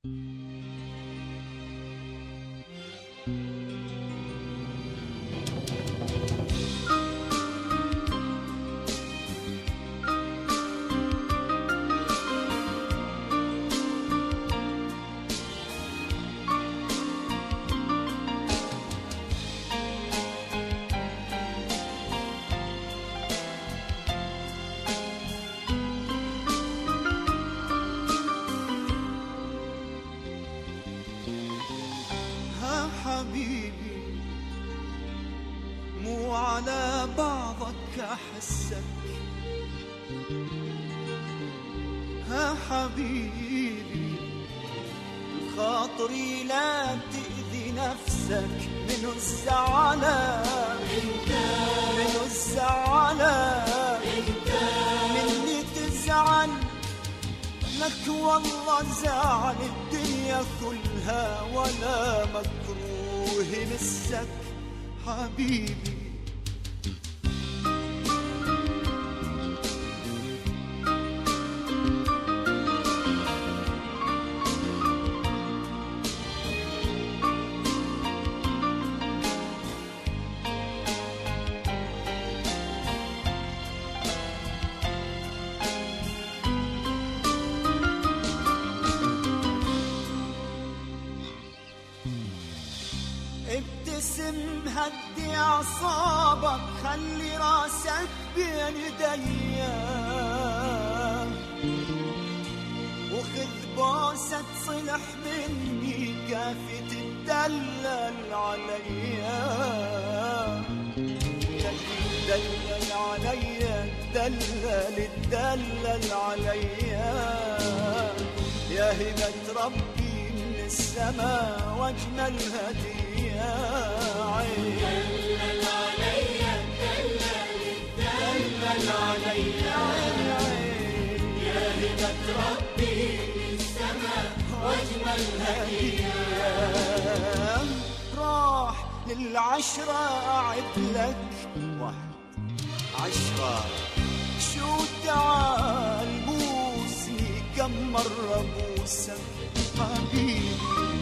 حبيبي مو على بعضك أحسك، ها حبيبي خاطري لا تأذي نفسك، منو الزعلان منو الزعلان مني تزعل لك، والله زعل الدنيا كلها ولا مكروه مسك حبيبي. ابتسم هدي أعصابك، خلي راسك بين ايديا، وخذ بوسة صلح مني كافي تدلل عليا، تدلل عليا تدلل عليا، يا هبة ربي من السماء واجمل هدية عين، دلل عليا دلل عليا يا هبة ربي من السماء واجمل هدية. راح للعشرة أعد لك 1 10، شو تعال بوسني كم مرة بوسك حبيبي.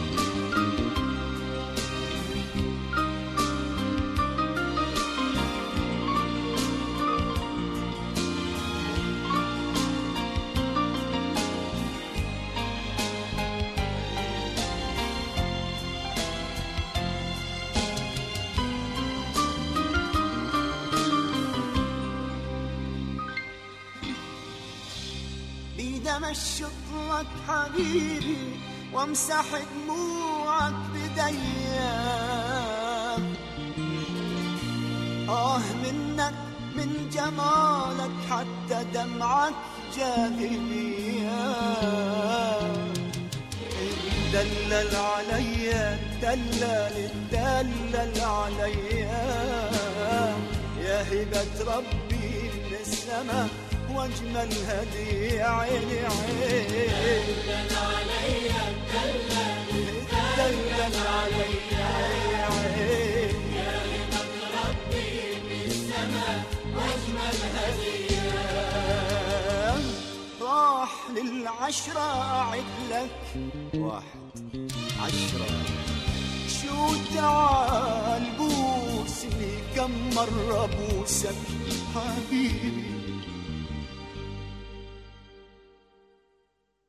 بيدم الشطلك حبيبي وامسح دموعك بديا، منك من جمالك حتى دمعك جاذبية، دلل عليا دلل عليا، يا هبة ربي من السماء واجمل هدية عيني عين، دلل عليا دلل عليا عين، يا هبة ربي من السماء واجمل هدية. راح للعشرة أعد لك 1 10، شو تعال بوسني كم مرة بوسك حبيبي.